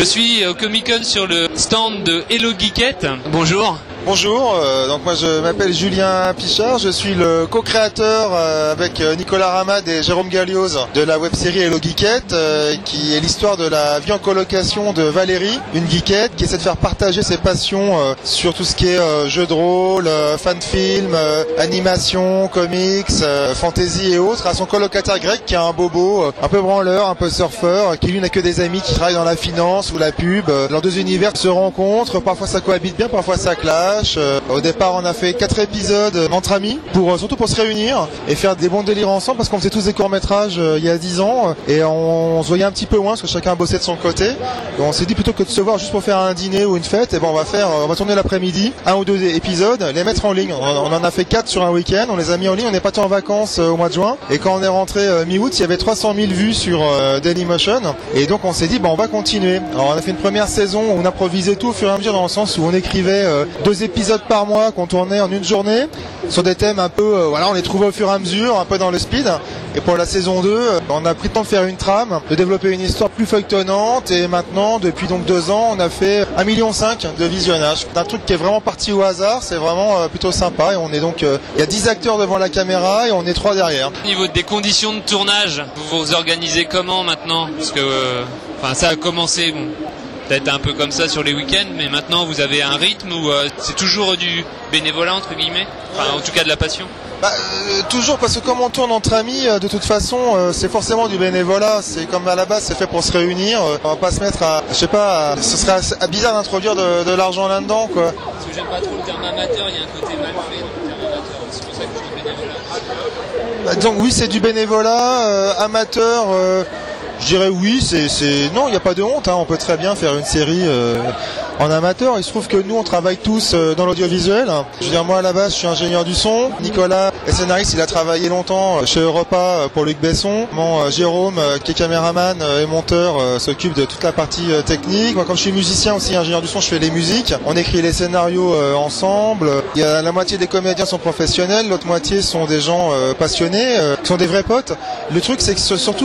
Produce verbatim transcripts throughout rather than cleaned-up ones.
Je suis au Comic-Con sur le stand de Hello Geekette. Bonjour. Bonjour, euh, donc moi je m'appelle Julien Pichard, je suis le co-créateur euh, avec Nicolas Ramad et Jérôme Galioz de la web-série Hello Geekette, euh, qui est l'histoire de la vie en colocation de Valérie, une geekette qui essaie de faire partager ses passions euh, sur tout ce qui est euh, jeux de rôle, euh, fan-film, euh, animation, comics, euh, fantasy et autres, à son colocataire grec qui est un bobo, euh, un peu branleur, un peu surfeur, qui lui n'a que des amis qui travaillent dans la finance ou la pub. Euh, leurs deux univers se rencontrent, parfois ça cohabite bien, parfois ça clash. Euh, au départ, on a fait quatre épisodes euh, entre amis, pour euh, surtout pour se réunir et faire des bons délires ensemble, parce qu'on faisait tous des courts-métrages euh, il y a dix ans euh, et on, on se voyait un petit peu moins parce que chacun bossait de son côté. Et on s'est dit plutôt que de se voir juste pour faire un dîner ou une fête, et ben on va faire, euh, on va tourner l'après-midi un ou deux épisodes, les mettre en ligne. On, on en a fait quatre sur un week-end, on les a mis en ligne. On est parti en vacances euh, au mois de juin et quand on est rentré euh, mi-août, il y avait trois cent mille vues sur euh, Dailymotion et donc on s'est dit ben on va continuer. Alors on a fait une première saison où on improvisait tout au fur et à mesure, dans le sens où on écrivait euh, deux épisodes par mois qu'on tournait en une journée sur des thèmes un peu, euh, voilà, on les trouvait au fur et à mesure, un peu dans le speed. Et pour la saison deux, euh, on a pris le temps de faire une trame, de développer une histoire plus feuilletonnante, et maintenant, depuis donc deux ans, on a fait un virgule cinq million de visionnages. C'est un truc qui est vraiment parti au hasard, c'est vraiment euh, plutôt sympa, et on est donc, il euh, y a dix acteurs devant la caméra et on est trois derrière. Au niveau des conditions de tournage, vous vous organisez comment maintenant? Parce que, euh, enfin, ça a commencé, bon, peut-être un peu comme ça sur les week-ends, mais maintenant vous avez un rythme où euh, c'est toujours du bénévolat entre guillemets, enfin en tout cas de la passion. Bah, euh, toujours, parce que comme on tourne entre amis, euh, de toute façon, euh, c'est forcément du bénévolat. C'est comme à la base, c'est fait pour se réunir. Euh, on va pas se mettre à, je sais pas, à, ce serait assez, à bizarre d'introduire de, de l'argent là-dedans, quoi. Parce que j'aime pas trop le terme amateur, il y a un côté mal fait dans le terme amateur. C'est pour ça que je dis bénévolat. Bah, donc oui, c'est du bénévolat euh, amateur. Euh, Je dirais oui, c'est, c'est... non, il n'y a pas de honte, hein. On peut très bien faire une série euh, en amateur. Il se trouve que nous, on travaille tous euh, dans l'audiovisuel. Je veux dire, moi, à la base, je suis ingénieur du son. Nicolas est scénariste, il a travaillé longtemps chez Europa pour Luc Besson. Mon euh, Jérôme, euh, qui est caméraman euh, et monteur, euh, s'occupe de toute la partie euh, technique. Moi, comme je suis musicien aussi, ingénieur du son, je fais les musiques. On écrit les scénarios euh, ensemble. Il y a la moitié des comédiens sont professionnels, l'autre moitié sont des gens euh, passionnés, euh, qui sont des vrais potes. Le truc, c'est que c'est surtout...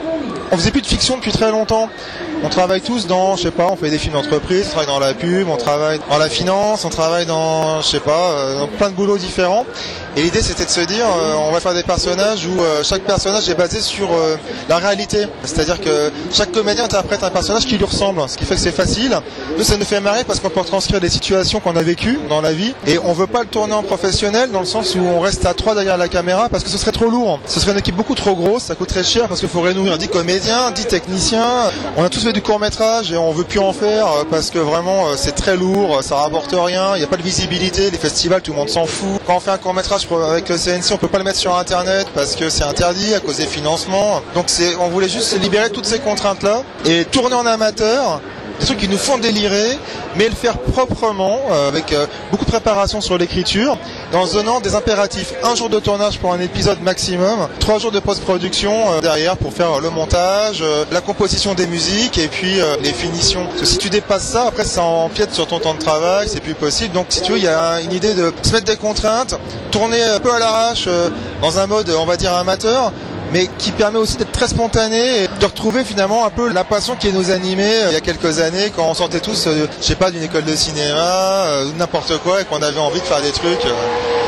on faisait plus de fiction depuis très longtemps. On travaille tous dans, je sais pas, on fait des films d'entreprise, on travaille dans la pub, on travaille dans la finance, on travaille dans, je sais pas, dans plein de boulots différents. Et l'idée, c'était de se dire, euh, on va faire des personnages où euh, chaque personnage est basé sur euh, la réalité. C'est-à-dire que chaque comédien interprète un personnage qui lui ressemble, ce qui fait que c'est facile. Nous, ça nous fait marrer parce qu'on peut retranscrire des situations qu'on a vécues dans la vie. Et on veut pas le tourner en professionnel, dans le sens où on reste à trois derrière la caméra, parce que ce serait trop lourd. Ce serait une équipe beaucoup trop grosse, ça coûte très cher, parce qu'il faudrait nourrir dix comédiens, dix techniciens. On a tous fait du court-métrage et on veut plus en faire, parce que vraiment, c'est très lourd, ça rapporte rien, il n'y a pas de visibilité, les festivals, tout le monde s'en fout. Quand on fait un court-métrage avec le C N C, on peut pas le mettre sur internet parce que c'est interdit à cause des financements. Donc c'est, on voulait juste libérer toutes ces contraintes-là et tourner en amateur, des trucs qui nous font délirer, mais le faire proprement, euh, avec euh, beaucoup de préparation sur l'écriture, en se donnant des impératifs. Un jour de tournage pour un épisode maximum, trois jours de post-production euh, derrière pour faire euh, le montage, euh, la composition des musiques et puis euh, les finitions. Parce que si tu dépasses ça, après ça empiète sur ton temps de travail, c'est plus possible. Donc si tu veux, il y a une idée de se mettre des contraintes, tourner un peu à l'arrache, euh, dans un mode, on va dire, amateur, mais qui permet aussi d'être très spontané et de retrouver finalement un peu la passion qui nous animait il y a quelques années quand on sortait tous, euh, je sais pas, d'une école de cinéma euh, ou n'importe quoi et qu'on avait envie de faire des trucs. Euh,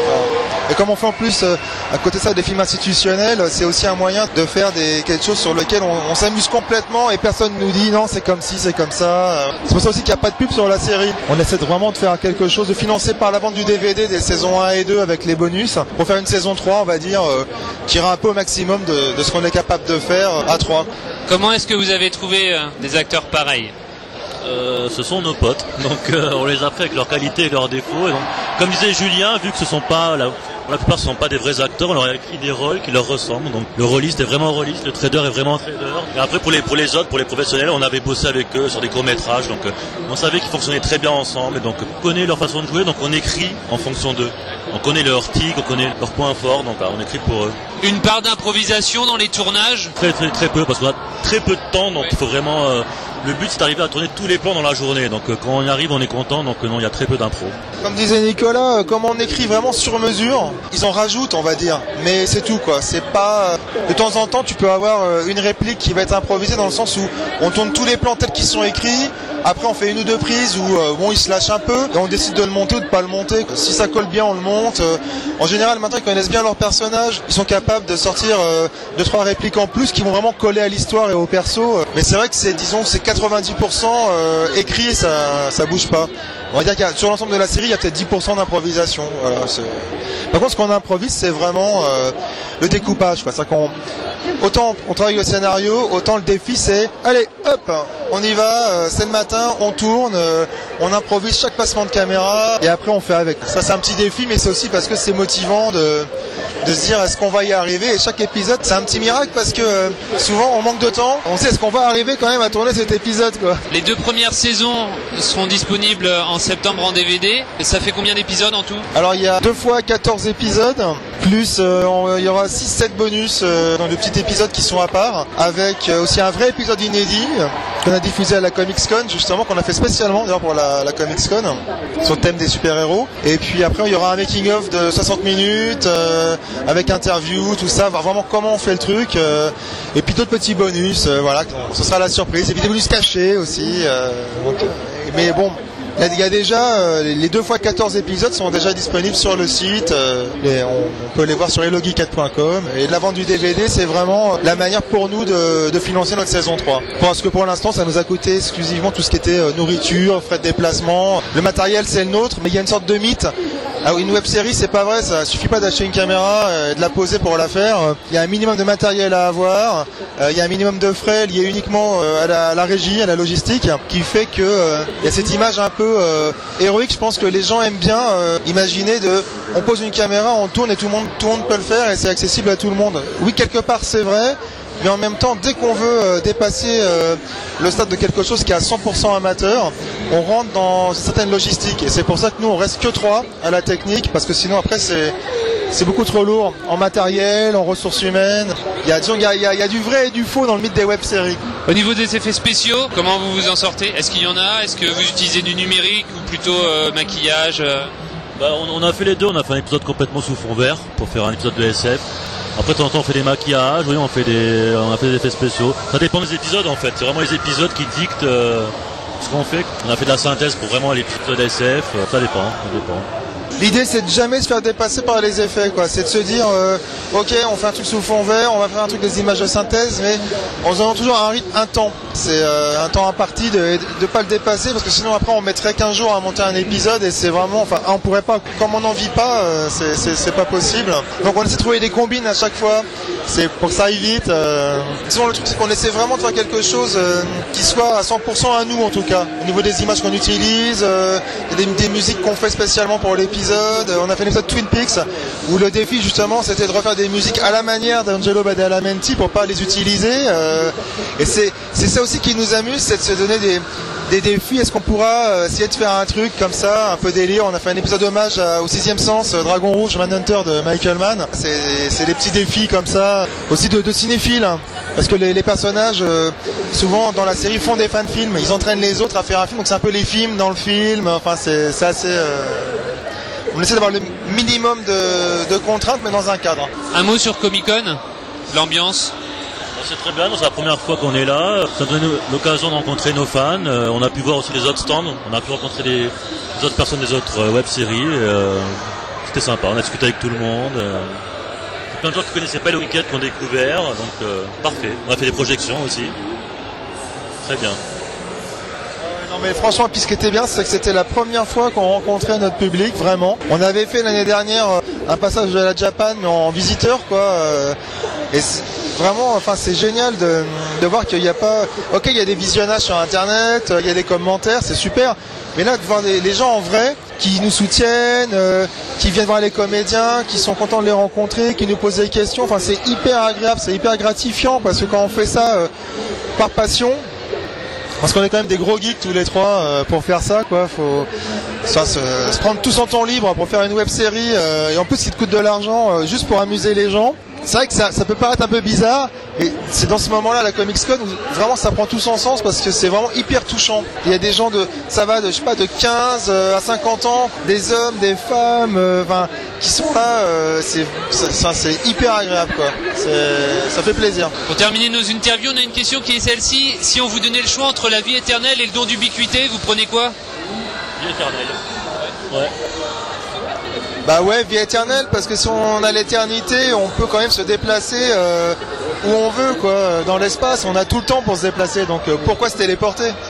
Et comme on fait en plus, euh, à côté de ça, des films institutionnels, c'est aussi un moyen de faire des, quelque chose sur lequel on, on s'amuse complètement et personne nous dit non, c'est comme ci, c'est comme ça. C'est pour ça aussi qu'il n'y a pas de pub sur la série. On essaie de vraiment de faire quelque chose, de financer par la vente du D V D des saisons un et deux avec les bonus, pour faire une saison trois, on va dire, euh, qui ira un peu au maximum de, de ce qu'on est capable de faire à trois. Comment est-ce que vous avez trouvé euh, des acteurs pareils ? Euh, ce sont nos potes, donc euh, on les a pris avec leurs qualités et leurs défauts. Et donc, comme disait Julien, vu que ce sont pas la, la plupart ce sont pas des vrais acteurs, on leur a écrit des rôles qui leur ressemblent. Donc le rôliste est vraiment rôliste, le trader est vraiment trader. Et après pour les pour les autres, pour les professionnels, on avait bossé avec eux sur des courts métrages, donc euh, on savait qu'ils fonctionnaient très bien ensemble. Et donc on connaît leur façon de jouer, donc on écrit en fonction d'eux. On connaît leurs tics, on connaît leurs points forts, donc là, on écrit pour eux. Une part d'improvisation dans les tournages ? Très très très peu, parce qu'on a très peu de temps, donc il faut vraiment euh, le but c'est d'arriver à tourner tous les plans dans la journée. Donc euh, quand on y arrive, on est content. Donc euh, non, il y a très peu d'impro. Comme disait Nicolas, euh, comme on écrit vraiment sur mesure, ils en rajoutent, on va dire. Mais c'est tout, quoi. C'est pas... Euh, de temps en temps, tu peux avoir euh, une réplique qui va être improvisée dans le sens où on tourne tous les plans tels qu'ils sont écrits. Après, on fait une ou deux prises où euh, bon, ils se lâchent un peu et on décide de le monter ou de pas le monter. Si ça colle bien, on le monte. Euh, en général, maintenant, ils connaissent bien leur personnage. Ils sont capables de sortir euh, deux, trois répliques en plus qui vont vraiment coller à l'histoire et au perso. Mais c'est vrai que c'est, disons, c'est quatre-vingt-dix pour cent euh, écrit et ça, ça bouge pas. On va dire que sur l'ensemble de la série, il y a peut-être dix pour cent d'improvisation. Voilà, c'est... Par contre, ce qu'on improvise, c'est vraiment euh, le découpage, quoi. C'est-à-dire qu'on... Autant on travaille le scénario, autant le défi c'est allez hop, on y va, euh, c'est le matin, on tourne, euh, on improvise chaque passement de caméra et après on fait avec. Ça c'est un petit défi, mais c'est aussi parce que c'est motivant de, de se dire est-ce qu'on va y arriver, et chaque épisode c'est un petit miracle parce que euh, souvent on manque de temps, on sait est-ce qu'on va arriver quand même à tourner cet épisode, quoi. Les deux premières saisons seront disponibles en septembre en D V D. Et ça fait combien d'épisodes en tout? Alors il y a deux fois quatorze épisodes, plus euh, on, il y aura six sept bonus euh, dans le petit épisodes qui sont à part, avec aussi un vrai épisode inédit qu'on a diffusé à la Comics-Con, justement, qu'on a fait spécialement d'ailleurs pour la, la Comics-Con sur le thème des super-héros. Et puis après il y aura un making-of de soixante minutes euh, avec interview, tout ça, voir vraiment comment on fait le truc, euh, et puis d'autres petits bonus, euh, voilà, ce sera la surprise, et puis des bonus cachés aussi, euh, donc, mais bon, il y a déjà, euh, les deux fois quatorze épisodes sont déjà disponibles sur le site, euh, et on, on peut les voir sur hello geek quatre point com, et la vente du D V D c'est vraiment la manière pour nous de, de financer notre saison trois. Parce que pour l'instant ça nous a coûté exclusivement tout ce qui était euh, nourriture, frais de déplacement, le matériel c'est le nôtre, mais il y a une sorte de mythe. Alors une web série c'est pas vrai, ça suffit pas d'acheter une caméra et de la poser pour la faire. Il y a un minimum de matériel à avoir, il y a un minimum de frais liés uniquement à la, à la régie, à la logistique, qui fait que euh, il y a cette image un peu euh, héroïque. Je pense que les gens aiment bien euh, imaginer de, on pose une caméra, on tourne et tout le monde, tout le monde peut le faire et c'est accessible à tout le monde. Oui, quelque part c'est vrai. Mais en même temps, dès qu'on veut euh, dépasser euh, le stade de quelque chose qui est à cent pour cent amateur, on rentre dans certaines logistiques. Et c'est pour ça que nous, on reste que trois à la technique, parce que sinon, après, c'est, c'est beaucoup trop lourd en matériel, en ressources humaines. Il y a, disons, il y a, il y a, il y a du vrai et du faux dans le mythe des web-séries. Au niveau des effets spéciaux, comment vous vous en sortez? Est-ce qu'il y en a? Est-ce que vous utilisez du numérique ou plutôt euh, maquillage euh... Bah, on, on a fait les deux. On a fait un épisode complètement sous fond vert pour faire un épisode de S F. Après, de temps en temps, on fait des maquillages, oui, on fait des, on a fait des effets spéciaux. Ça dépend des épisodes, en fait. C'est vraiment les épisodes qui dictent euh, ce qu'on fait. On a fait de la synthèse pour vraiment l'épisode S F. Euh, ça dépend, ça dépend. L'idée, c'est de jamais se faire dépasser par les effets, quoi. C'est de se dire, euh, ok, on fait un truc sous fond vert, on va faire un truc des images de synthèse, mais en faisant toujours un rythme, un temps. C'est euh, un temps imparti de ne pas le dépasser, parce que sinon après on mettrait quinze jours à monter un épisode et c'est vraiment, enfin, on pourrait pas, comme on n'en vit pas, euh, c'est, c'est, c'est pas possible. Donc on essaie de trouver des combines à chaque fois, c'est pour que ça aille vite. Euh. Sinon le truc, c'est qu'on essaie vraiment de faire quelque chose euh, qui soit à cent pour cent à nous, en tout cas. Au niveau des images qu'on utilise, euh, des, des musiques qu'on fait spécialement pour l'épisode. On a fait l'épisode Twin Peaks où le défi justement c'était de refaire des musiques à la manière d'Angelo Badalamenti pour pas les utiliser, euh, et c'est, c'est ça aussi qui nous amuse, c'est de se donner des, des défis. Est-ce qu'on pourra euh, essayer de faire un truc comme ça, un peu délire? On a fait un épisode hommage à, au sixième sens, euh, Dragon Rouge, Manhunter de Michael Mann. C'est, c'est des petits défis comme ça, aussi de, de cinéphiles, hein, parce que les, les personnages euh, souvent dans la série font des fan-films, ils entraînent les autres à faire un film, donc c'est un peu les films dans le film, enfin c'est, c'est assez... Euh... On essaie d'avoir le minimum de, de contraintes, mais dans un cadre. Un mot sur Comic-Con, l'ambiance? C'est très bien, c'est la première fois qu'on est là. Ça donne l'occasion de rencontrer nos fans. Euh, on a pu voir aussi les autres stands. On a pu rencontrer les, les autres personnes des autres euh, web-séries. Euh, c'était sympa, on a discuté avec tout le monde. Euh, plein de gens qui ne connaissaient pas le week-end qu'on a découvert. Donc euh, parfait. On a fait des projections aussi. Très bien. Non mais franchement, puis ce qui était bien, c'est que c'était la première fois qu'on rencontrait notre public, vraiment. On avait fait l'année dernière un passage de la Japan, mais en visiteur, quoi. Et vraiment, enfin, c'est génial de, de voir qu'il n'y a pas... Ok, il y a des visionnages sur Internet, il y a des commentaires, c'est super. Mais là, de voir les, les gens en vrai, qui nous soutiennent, euh, qui viennent voir les comédiens, qui sont contents de les rencontrer, qui nous posent des questions, enfin, c'est hyper agréable, c'est hyper gratifiant, parce que quand on fait ça euh, par passion... Parce qu'on est quand même des gros geeks tous les trois euh, pour faire ça, quoi. Faut ça, se, se prendre tout son temps libre pour faire une web série, euh, et en plus il te coûte de l'argent euh, juste pour amuser les gens. c'est vrai que ça, ça peut paraître un peu bizarre, et c'est dans ce moment-là, la Comics-Con, où vraiment ça prend tout son sens, parce que c'est vraiment hyper touchant. Il y a des gens de, ça va de, je sais pas, de quinze à cinquante ans, des hommes, des femmes, enfin, euh, qui sont là, euh, c'est, c'est, c'est hyper agréable, quoi. C'est, ça fait plaisir. Pour terminer nos interviews, on a une question qui est celle-ci. Si on vous donnait le choix entre la vie éternelle et le don d'ubiquité, vous prenez quoi? Vie éternelle. Ouais. Bah ouais, vie éternelle, parce que si on a l'éternité, on peut quand même se déplacer euh, où on veut, quoi, dans l'espace. On a tout le temps pour se déplacer, donc euh, pourquoi se téléporter?